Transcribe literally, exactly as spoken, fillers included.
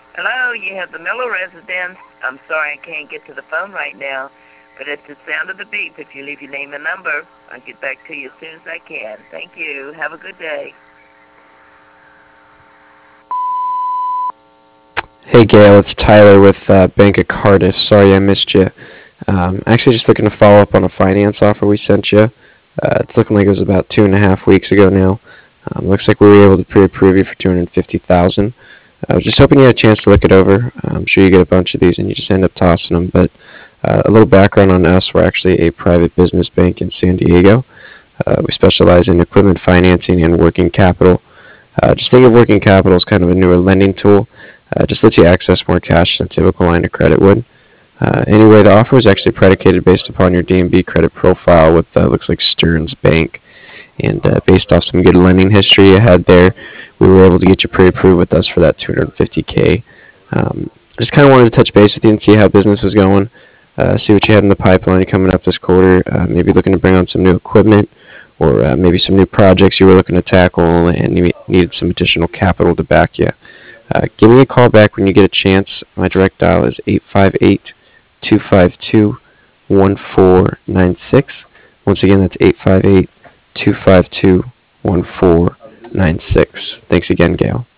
Hello, you have the Miller residence. I'm sorry I can't get to the phone right now, but at the sound of the beep, if you leave your name and number, I'll get back to you as soon as I can. Thank you. Have a good day. Hey Gail, it's Tyler with uh, Bank of Cardiff. Sorry I missed you. Um, actually, just looking to follow up on a finance offer we sent you. Uh, it's looking like it was about two and a half weeks ago now. Um, looks like we were able to pre-approve you for two hundred fifty thousand. I was just hoping you had a chance to look it over. I'm sure you get a bunch of these and you just end up tossing them. But uh, a little background on us: we're actually a private business bank in San Diego. Uh, we specialize in equipment financing and working capital. Uh, just think of working capital as kind of a newer lending tool. Uh, just lets you access more cash than a typical line of credit would. Uh, anyway, the offer is actually predicated based upon your D and B credit profile with uh, looks like Stearns Bank, and uh, based off some good lending history you had there, we were able to get you pre-approved with us for that two hundred fifty k. Um, just kind of wanted to touch base with you and see how business was going, uh, see what you had in the pipeline coming up this quarter. Uh, maybe looking to bring on some new equipment, or uh, maybe some new projects you were looking to tackle and you needed some additional capital to back you. Uh, give me a call back when you get a chance. My direct dial is eight five eight, two five two, one four nine six. Once again, that's eight five eight, two five two, one four nine six. Thanks again, Gail.